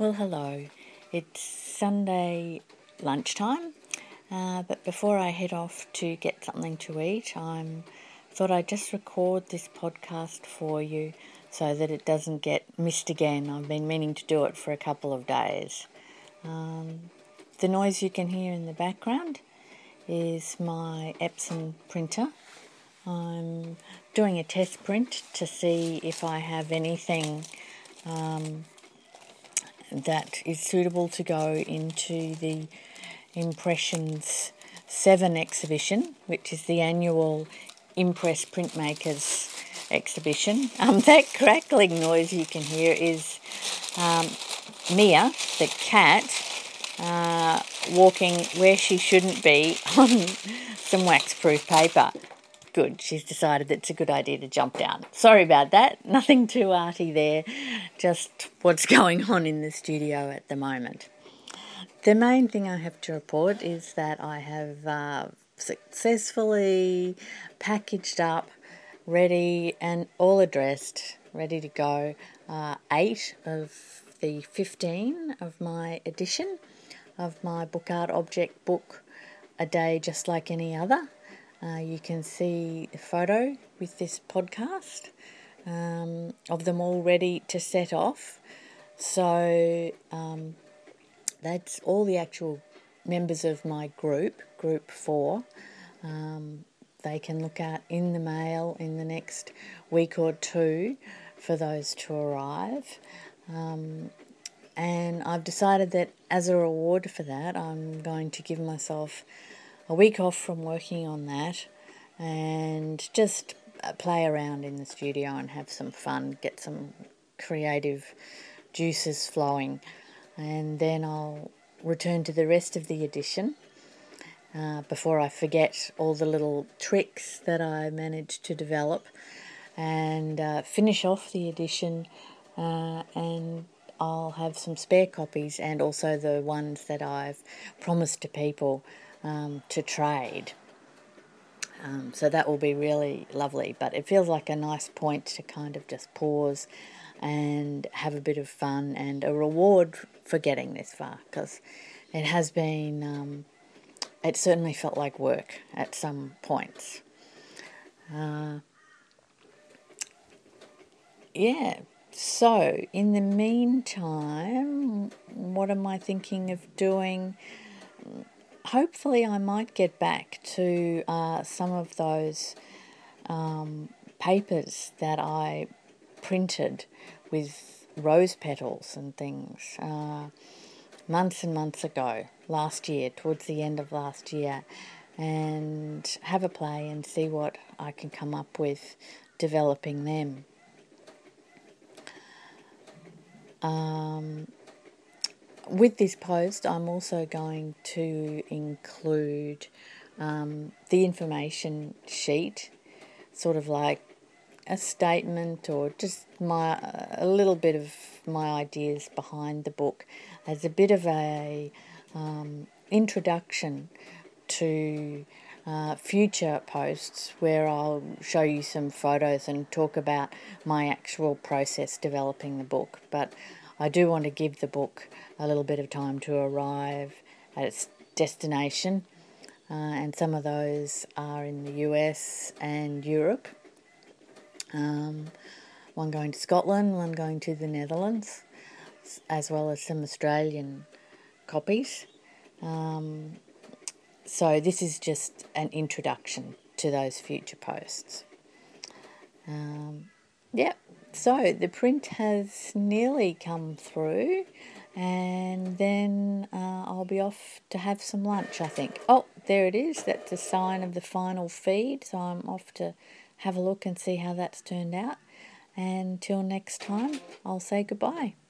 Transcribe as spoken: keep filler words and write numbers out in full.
Well, hello. It's Sunday lunchtime, uh, but before I head off to get something to eat, I thought I'd just record this podcast for you so that it doesn't get missed again. I've been meaning to do it for a couple of days. Um, the noise you can hear in the background is my Epson printer. I'm doing a test print to see if I have anything um, that is suitable to go into the Impressions seven exhibition, which is the annual Impress Printmakers exhibition. Um, that crackling noise you can hear is um, Mia, the cat, uh, walking where she shouldn't be on some wax-proof paper. Good, she's decided it's a good idea to jump down. Sorry about that, nothing too arty there, just what's going on in the studio at the moment. The main thing I have to report is that I have uh, successfully packaged up, ready and all addressed, ready to go, uh, eight of the fifteen of my edition of my Book Art Object book, A Day Just Like Any Other. Uh, you can see a photo with this podcast um, of them all ready to set off. So um, that's all the actual members of my group, Group four. Um, they can look at in the mail in the next week or two for those to arrive. Um, and I've decided that as a reward for that, I'm going to give myself a week off from working on that and just play around in the studio and have some fun, get some creative juices flowing, and then I'll return to the rest of the edition uh, before I forget all the little tricks that I managed to develop, and uh, finish off the edition uh, and I'll have some spare copies and also the ones that I've promised to people um, to trade. Um, so that will be really lovely, but it feels like a nice point to kind of just pause and have a bit of fun and a reward for getting this far, because it has been, um, it certainly felt like work at some points. Uh, yeah, so in the meantime, what am I thinking of doing? Hopefully I might get back to uh, some of those um, papers that I printed with rose petals and things uh, months and months ago, last year, towards the end of last year, and have a play and see what I can come up with developing them. Um, with this post, I'm also going to include um, the information sheet, sort of like a statement or just my a little bit of my ideas behind the book as a bit of a um, introduction to uh, future posts where I'll show you some photos and talk about my actual process developing the book. But I do want to give the book a little bit of time to arrive at its destination, uh, and some of those are in the U S and Europe. Um, one going to Scotland, one going to the Netherlands, as well as some Australian copies. Um, so this is just an introduction to those future posts. Um, yeah, so the print has nearly come through, and then uh, I'll be off to have some lunch, I think. Oh, there it is. That's a sign of the final feed, so I'm off to have a look and see how that's turned out. And till next time, I'll say goodbye.